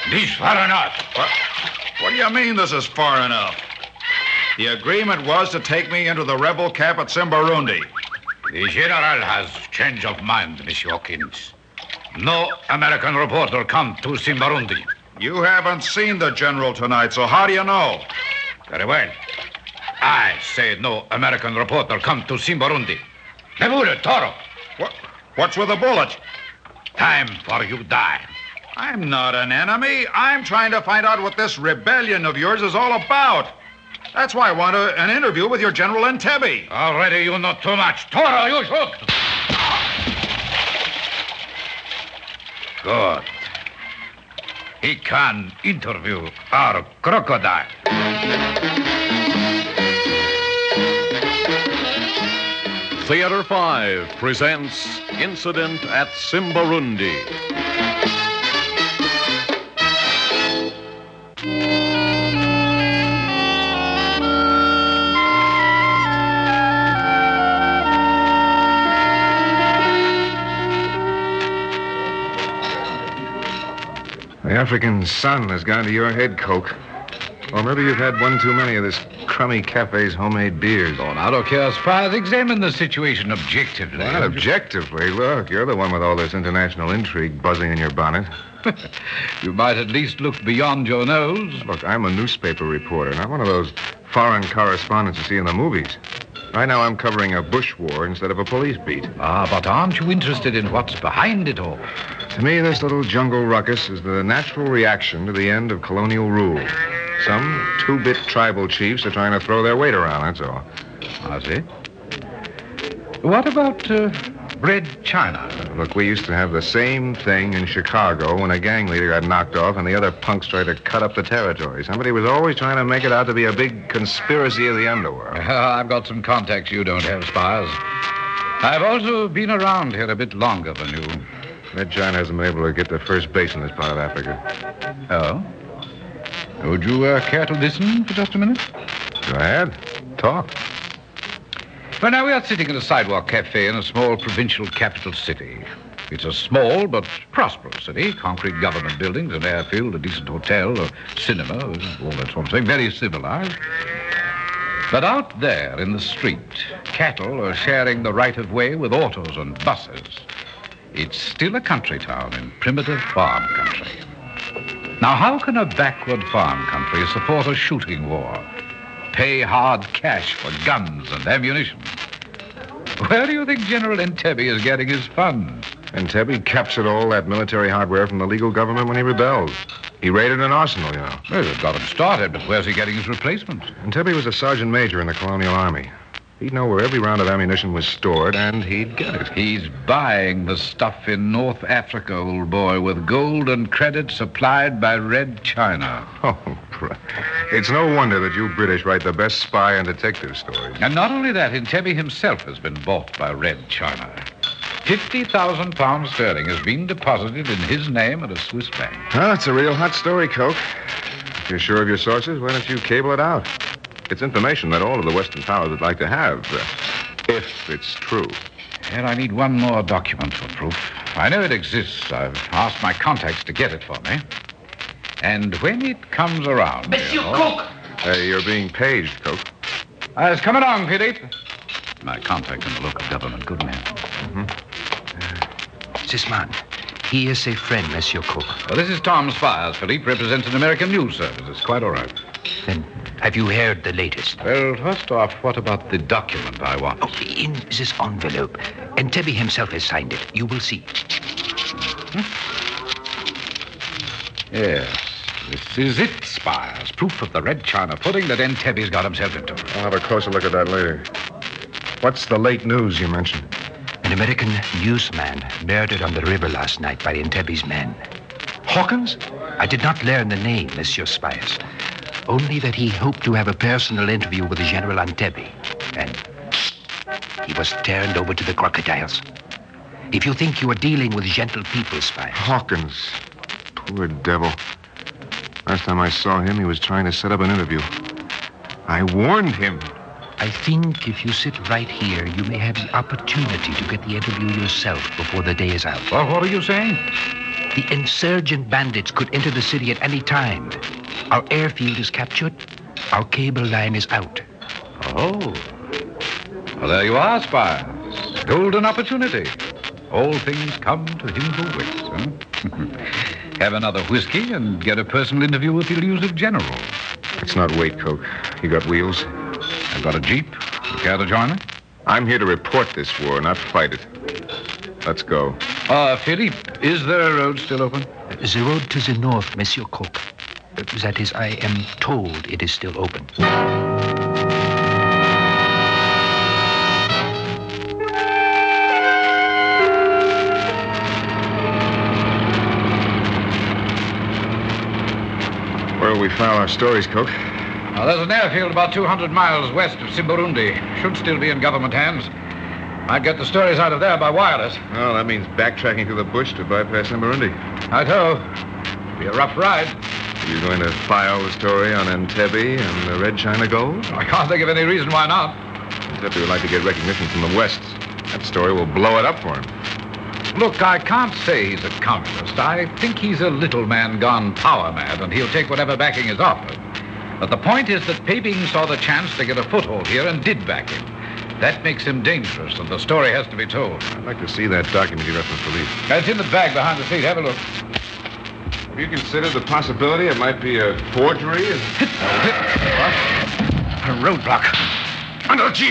This far enough. What do you mean this is far enough? The agreement was to take me into the rebel camp at Simbarundi. The general has change of mind, Monsieur Hawkins. No American reporter come to Simbarundi. You haven't seen the general tonight, so how do you know? Very well. I say no American reporter come to Simbarundi. The bullet, Toro. What's with the bullet? Time for you die. I'm not an enemy. I'm trying to find out what this rebellion of yours is all about. That's why I want an interview with your General Entebbe. Already you know too much. Toro, you shoot. Good. He can interview our crocodile. Theater 5 presents Incident at Simbarundi. The African sun has gone to your head, Coke. Or maybe you've had one too many of this crummy cafe's homemade beers. Oh, now look here, Spies. Examine the situation objectively. Not objectively. Look, you're the one with all this international intrigue buzzing in your bonnet. You might at least look beyond your nose. Look, I'm a newspaper reporter, not one of those foreign correspondents you see in the movies. Right now I'm covering a bush war instead of a police beat. Ah, but aren't you interested in what's behind it all? To me, this little jungle ruckus is the natural reaction to the end of colonial rule. Some two-bit tribal chiefs are trying to throw their weight around, that's all. I see. What about Red China? Look, we used to have the same thing in Chicago when a gang leader got knocked off and the other punks tried to cut up the territory. Somebody was always trying to make it out to be a big conspiracy of the underworld. I've got some contacts you don't have, Spies. I've also been around here a bit longer than you. Red China hasn't been able to get to first base in this part of Africa. Oh? Would you care to listen for just a minute? Go ahead. Talk. Well, now, we are sitting in a sidewalk cafe in a small provincial capital city. It's a small but prosperous city. Concrete government buildings, an airfield, a decent hotel, a cinema, all that sort of thing. Very civilized. But out there in the street, cattle are sharing the right-of-way with autos and buses. It's still a country town in primitive farm country. Now, how can a backward farm country support a shooting war? Pay hard cash for guns and ammunition? Where do you think General Entebbe is getting his funds? Entebbe captured all that military hardware from the legal government when he rebelled. He raided an arsenal, you know. Well, it got him started, but where's he getting his replacement? Entebbe was a sergeant major in the colonial army. He'd know where every round of ammunition was stored, and he'd get it. He's buying the stuff in North Africa, old boy, with gold and credit supplied by Red China. Oh, it's no wonder that you British write the best spy and detective stories. And not only that, Entebbe himself has been bought by Red China. 50,000 pounds sterling has been deposited in his name at a Swiss bank. Well, it's a real hot story, Coke. If you're sure of your sources, why don't you cable it out? It's information that all of the Western powers would like to have, if it's true. And I need one more document for proof. I know it exists. I've asked my contacts to get it for me. And when it comes around... Monsieur Cook! Hey, you're being paged, Coke. It's coming along, Philippe. My contact in the local government. Good man. This man, he is a friend, Monsieur Cook. Well, this is Tom Spires. Philippe represents an American news service. It's quite all right. Then, have you heard the latest? Well, first off, what about the document I want? Oh, in this envelope. Entebbe himself has signed it. You will see. Yes, this is it, Spires. Proof of the Red China pudding that Entebbe's got himself into. I'll have a closer look at that later. What's the late news you mentioned? An American newsman murdered on the river last night by Entebbe's men. Hawkins? I did not learn the name, Monsieur Spires. Only that he hoped to have a personal interview with General Entebbe. And he was turned over to the crocodiles. If you think you are dealing with gentle people, Spires... Hawkins. Poor devil. Last time I saw him, he was trying to set up an interview. I warned him. I think if you sit right here, you may have the opportunity to get the interview yourself before the day is out. Well, what are you saying? The insurgent bandits could enter the city at any time. Our airfield is captured. Our cable line is out. Oh. Well, there you are, Spires. Golden opportunity. All things come to him who waits, huh? Have another whiskey and get a personal interview with the elusive general. Let's not wait, Coke. You got wheels? I've got a jeep. You care to join me? I'm here to report this war, not fight it. Let's go. Philippe, is there a road still open? The road to the north, Monsieur Coke. That is, I am told it is still open. Where will we file our stories, Coke? There's an airfield about 200 miles west of Simbarundi. Should still be in government hands. Might get the stories out of there by wireless. Well, that means backtracking through the bush to bypass Simbarundi. I'd hope. Be a rough ride. Are you going to file the story on Entebbe and the Red China Gold? I can't think of any reason why not. Entebbe would like to get recognition from the West. That story will blow it up for him. Look, I can't say he's a communist. I think he's a little man gone power mad, and he'll take whatever backing is offered. But the point is that Peping saw the chance to get a foothold here and did back him. That makes him dangerous, and the story has to be told. I'd like to see that document you left with police. It's in the bag behind the seat. Have a look. Have you considered the possibility it might be a forgery? What? A roadblock. Under the jeep!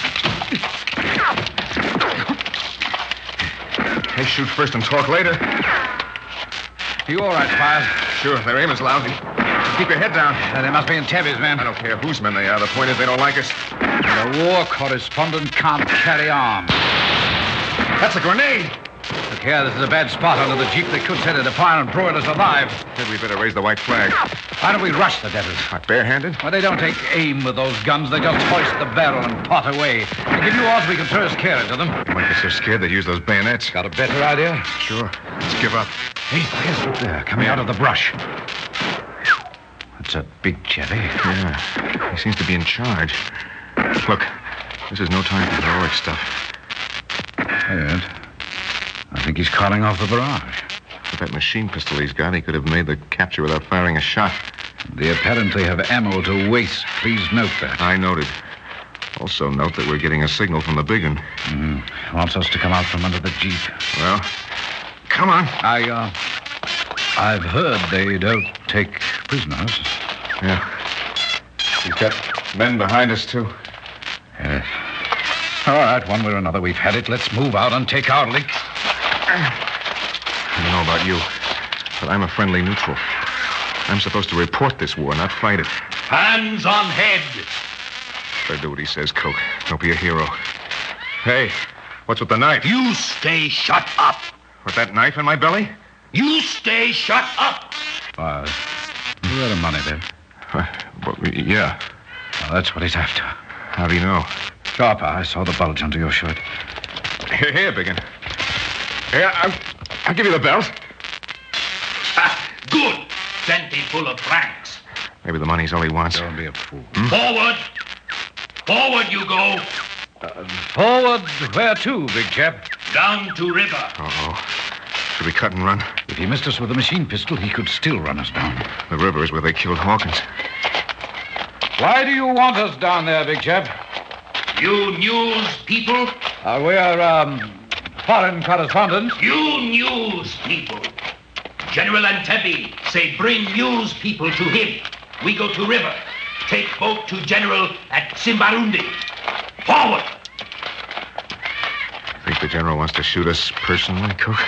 They shoot first and talk later. You all right, Spires? Sure, their aim is lousy. Keep your head down. They must be Entebbe's men. I don't care whose men they are. The point is they don't like us. The war correspondent can't carry on. That's a grenade! Look here, this is a bad spot under the jeep. They could set it afire and broil us alive. Maybe we better raise the white flag. Why don't we rush the devils? What, barehanded? Well, they don't take aim with those guns. They just hoist the barrel and pot away. They give you odds we can throw a scare into them. They might be so scared they use those bayonets. Got a better idea? Sure. Let's give up. Hey, there's look there, coming out of the brush. That's a big Chevy. Yeah, he seems to be in charge. Look, this is no time for heroic stuff. Yes. I think he's calling off the barrage. With that machine pistol he's got, he could have made the capture without firing a shot. They apparently have ammo to waste. Please note that. I noted. Also note that we're getting a signal from the big one. Mm-hmm. Wants us to come out from under the jeep. Well, come on. I've heard they don't take prisoners. Yeah. We've got men behind us, too. Yes. All right, one way or another, we've had it. Let's move out and take our leak. I don't know about you, but I'm a friendly neutral. I'm supposed to report this war, not fight it. Hands on head. Better do what he says, Coke. Don't be a hero. Hey, what's with the knife? You stay shut up. With that knife in my belly? You stay shut up. You got the money there. Yeah. Well, that's what he's after. How do you know? Sharper, I saw the bulge under your shirt. Here, biggin. Here, I'll give you the belt. Good. Plenty full of francs. Maybe the money's all he wants. Don't be a fool. Forward. Forward you go. Forward where to, big chap? Down to river. Uh-oh. Should we cut and run? If he missed us with a machine pistol, he could still run us down. The river is where they killed Hawkins. Why do you want us down there, big chap? You news people. We are, foreign correspondents. You news people. General Entebbe say bring news people to him. We go to river. Take boat to General at Simbarundi. Forward. Think the general wants to shoot us personally, Cook?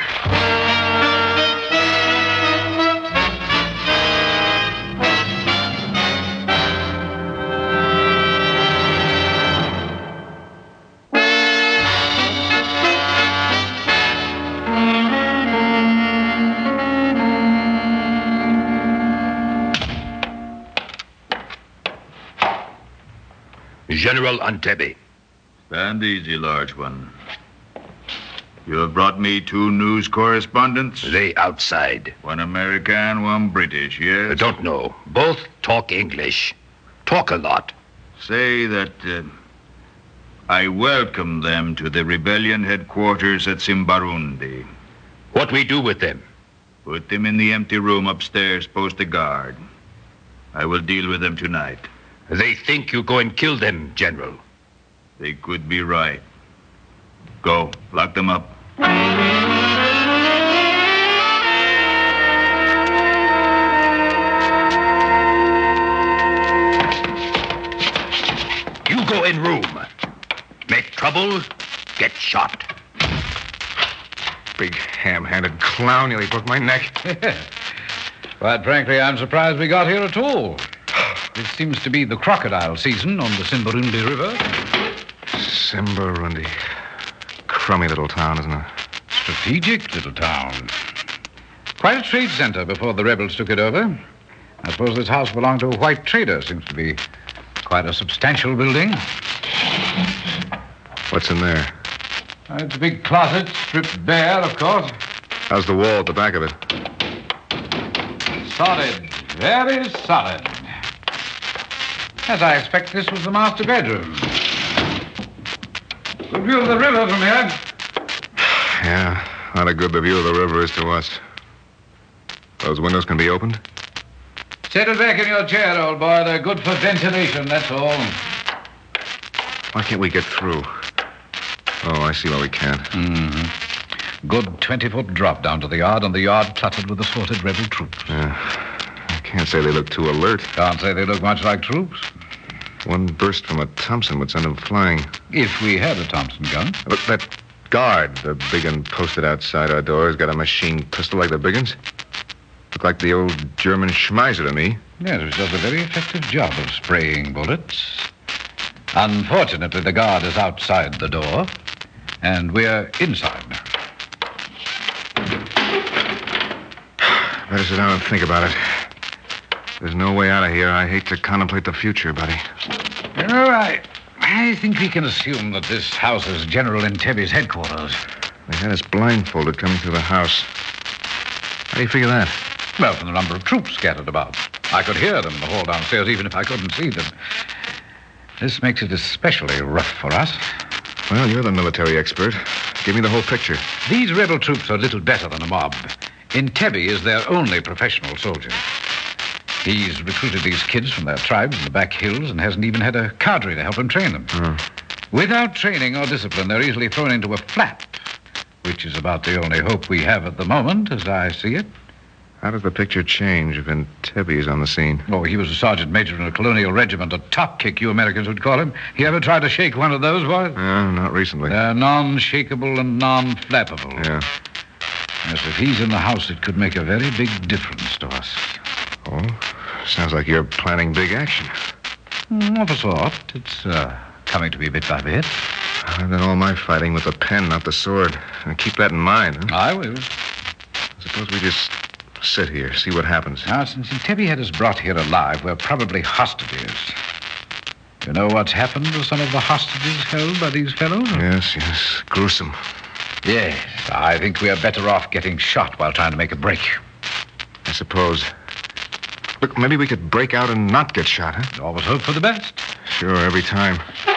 General Entebbe. Stand easy, large one. You have brought me 2 news correspondents? They outside. One American, one British, yes? Don't know. Both talk English. Talk a lot. Say that I welcome them to the rebellion headquarters at Simbarundi. What we do with them? Put them in the empty room upstairs. Post a guard. I will deal with them tonight. They think you go and kill them, General. They could be right. Go. Lock them up. You go in room. Make trouble, get shot. Big ham-handed clown, nearly broke my neck. Quite frankly, I'm surprised we got here at all. This seems to be the crocodile season on the Simbarundi River. Simbarundi. Crummy little town, isn't it? Strategic little town. Quite a trade center before the rebels took it over. I suppose this house belonged to a white trader. Seems to be quite a substantial building. What's in there? It's a big closet, stripped bare, of course. How's the wall at the back of it? Solid. Very solid. Yes, I expect this was the master bedroom. Good view of the river from here. Yeah, not a good the view of the river is to us. Those windows can be opened? Settle back in your chair, old boy. They're good for ventilation, that's all. Why can't we get through? Oh, I see why we can't. Mm-hmm. Good 20-foot drop down to the yard, and the yard cluttered with assorted rebel troops. Yeah. I can't say they look too alert. Can't say they look much like troops. One burst from a Thompson would send them flying. If we had a Thompson gun. Look, that guard, the big one posted outside our door, has got a machine pistol like the big ones. Look like the old German Schmeiser to me. Yes, which does a very effective job of spraying bullets. Unfortunately, the guard is outside the door, and we're inside. Better sit down and think about it. There's no way out of here. I hate to contemplate the future, buddy. You know, I think we can assume that this house is General Entebbe's headquarters. They had us blindfolded coming through the house. How do you figure that? Well, from the number of troops scattered about. I could hear them in the hall downstairs, even if I couldn't see them. This makes it especially rough for us. Well, you're the military expert. Give me the whole picture. These rebel troops are little better than a mob. Entebbe is their only professional soldier. He's recruited these kids from their tribes in the back hills and hasn't even had a cadre to help him train them. Without training or discipline, they're easily thrown into a flap, which is about the only hope we have at the moment, as I see it. How does the picture change if Entebbe is on the scene? Oh, he was a sergeant major in a colonial regiment, a top kick, you Americans would call him. You ever tried to shake one of those, boys? Not recently. They're non-shakeable and non-flappable. Yeah. Yes, if he's in the house, it could make a very big difference to us. Oh, sounds like you're planning big action. Of a sort. It's coming to me bit by bit. I've done all my fighting with the pen, not the sword. And keep that in mind, huh? I will. Suppose we just sit here, see what happens. Now, since Entebbe had us brought here alive, we're probably hostages. You know what's happened to some of the hostages held by these fellows? Yes. Gruesome. Yes. I think we are better off getting shot while trying to make a break. I suppose. Look, maybe we could break out and not get shot, huh? Always hope for the best. Sure, every time.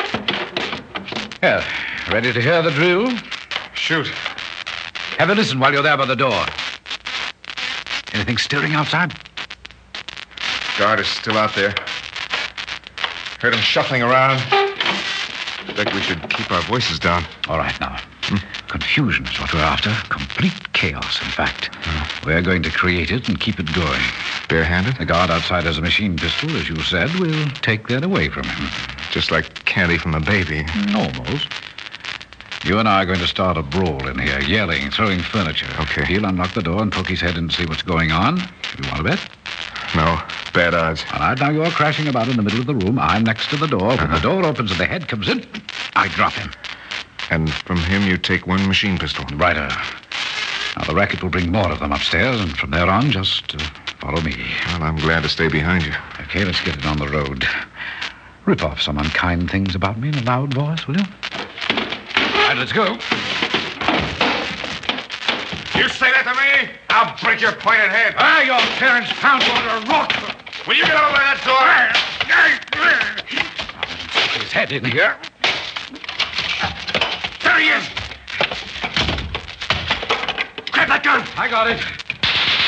Here, ready to hear the drill? Shoot. Have a listen while you're there by the door. Anything stirring outside? Guard is still out there. Heard him shuffling around. I think we should keep our voices down. All right, now. Confusion is what we're after. Complete chaos, in fact. We're going to create it and keep it going. Barehanded? The guard outside has a machine pistol, as you said. We'll take that away from him. Just like candy from a baby. Almost. You and I are going to start a brawl in here, yelling, throwing furniture. Okay. He'll unlock the door and poke his head in to see what's going on. You want to bet? No, bad odds. All right, now you're crashing about in the middle of the room. I'm next to the door. When the door opens and the head comes in, I drop him. And from him you take one machine pistol. Righto. Now, the racket will bring more of them upstairs, and from there on, just follow me. Well, I'm glad to stay behind you. Okay, let's get it on the road. Rip off some unkind things about me in a loud voice, will you? All right, let's go. You say that to me? I'll break your pointed head. Your parents pound you on a rock. Will you get over that door? His head in here. There he is. Grab that gun. I got it.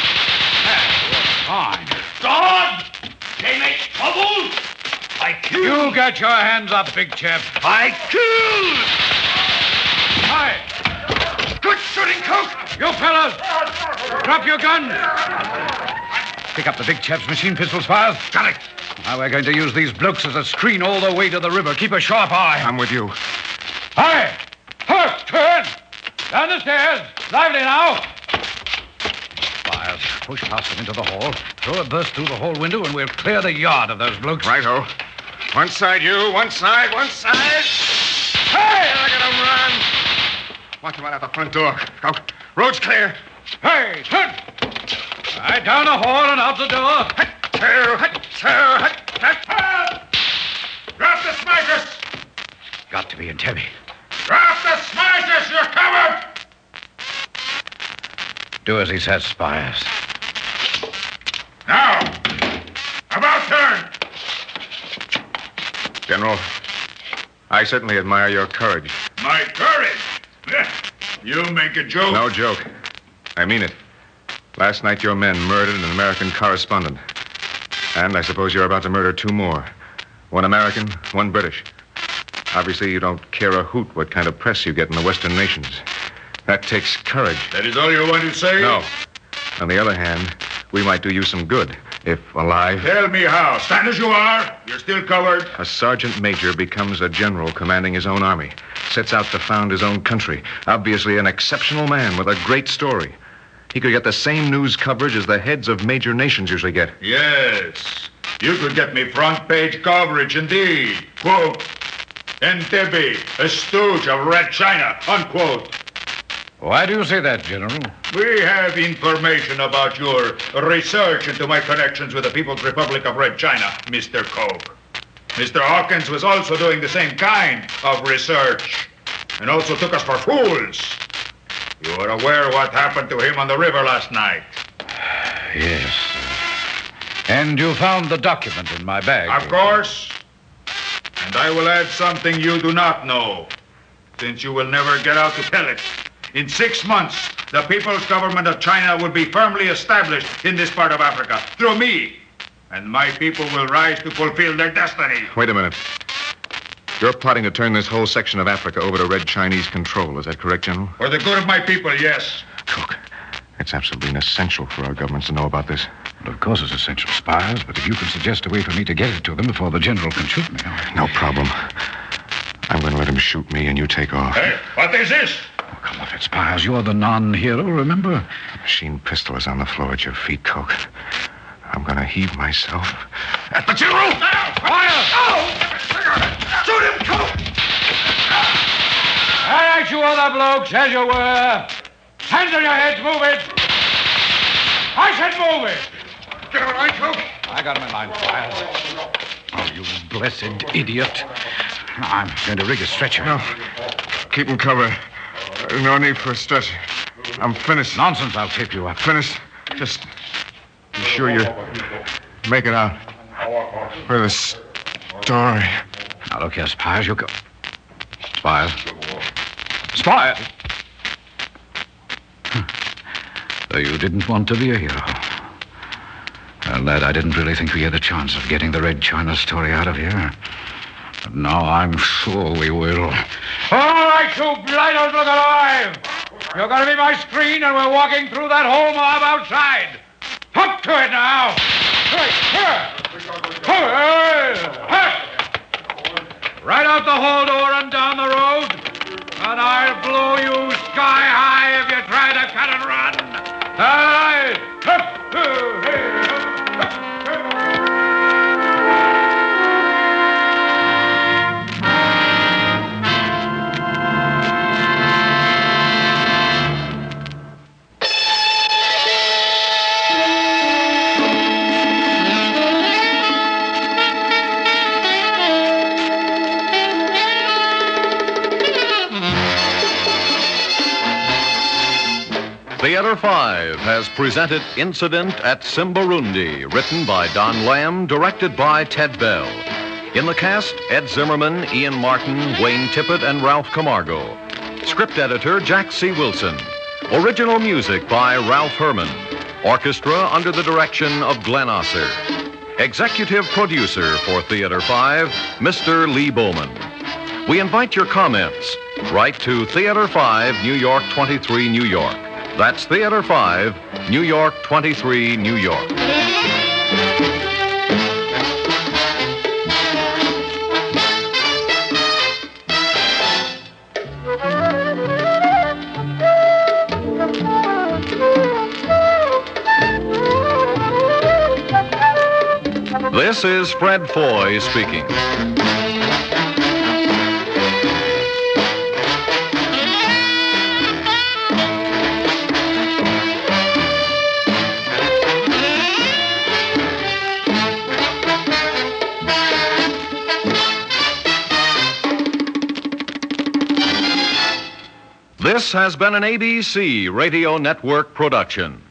Fine. God! They make trouble! I kill! You get your hands up, big chap. I kill! Hi. Good shooting, Coke! You fellas, drop your guns. Pick up the big chap's machine pistol, Spires. Got it. Now we're going to use these blokes as a screen all the way to the river. Keep a sharp eye. I'm with you. Hi! Hurt! Turn! Down the stairs! Lively now! Spires, push past them into the hall. Throw a burst through the hall window, and we'll clear the yard of those blokes. Righto. One side, you. One side. Hey! Look at them run. Watch them right out the front door. Go. Road's clear. Hey, turn! Right down the hall and out the door. Drop the smikers! Got to be in Tebby. Drop the smikers! You're covered! Do as he says, Spires. Now, about turn! General, I certainly admire your courage. My courage? You make a joke. No joke. I mean it. Last night, your men murdered an American correspondent. And I suppose you're about to murder 2 more. 1 American, 1 British. Obviously, you don't care a hoot what kind of press you get in the Western nations. That takes courage. That is all you want to say? No. On the other hand, we might do you some good, if alive. Tell me how. Stand as you are. You're still covered. A sergeant major becomes a general commanding his own army, sets out to found his own country. Obviously an exceptional man with a great story. He could get the same news coverage as the heads of major nations usually get. Yes. You could get me front page coverage, indeed. Quote, Entebbe, a stooge of Red China, unquote. Why do you say that, General? We have information about your research into my connections with the People's Republic of Red China, Mr. Coke. Mr. Hawkins was also doing the same kind of research and also took us for fools. You are aware what happened to him on the river last night? Yes. And you found the document in my bag? Of course. And I will add something you do not know, since you will never get out to tell it. In 6 months, the People's Government of China will be firmly established in this part of Africa through me. And my people will rise to fulfill their destiny. Wait a minute. You're plotting to turn this whole section of Africa over to Red Chinese control. Is that correct, General? For the good of my people, yes. Cook, it's absolutely essential for our governments to know about this. Well, of course it's essential, Spires, but if you can suggest a way for me to get it to them before the General can shoot me... No problem. I'm going to let him shoot me and you take off. Hey, what is this? Oh, come off it, Spires. You're the non-hero, remember? The machine pistol is on the floor at your feet, Coke. I'm going to heave myself at the General! Fire! Shoot him, Coke! All right, you other blokes, as you were. Hands on your heads, move it. I said move it. Get him in line, Coke. I got him in line, Spires. Oh, you blessed idiot. I'm going to rig a stretcher. No. Keep him covered. No need for a stretcher. I'm finished. Nonsense, I'll tape you up. Finished. Just be sure you make it out for the story. Now, look here, Spires, you go. Spires. Spires! So you didn't want to be a hero. Well, lad, I didn't really think we had a chance of getting the Red China story out of here. But now I'm sure we will. All right, you blighters, look alive! You're going to be my screen, and we're walking through that whole mob outside. Up to it now! Right out the hall door and down the road. And I'll blow you sky high if you try to cut and run. All right. Theater 5 has presented Incident at Simbarundi, written by Don Lamb, directed by Ted Bell. In the cast, Ed Zimmerman, Ian Martin, Wayne Tippett, and Ralph Camargo. Script editor, Jack C. Wilson. Original music by Ralph Herman. Orchestra under the direction of Glenn Osser. Executive producer for Theater 5, Mr. Lee Bowman. We invite your comments. Write to Theater 5, New York 23, New York. That's Theater 5, New York 23, New York. This is Fred Foy speaking. This has been an ABC Radio Network production.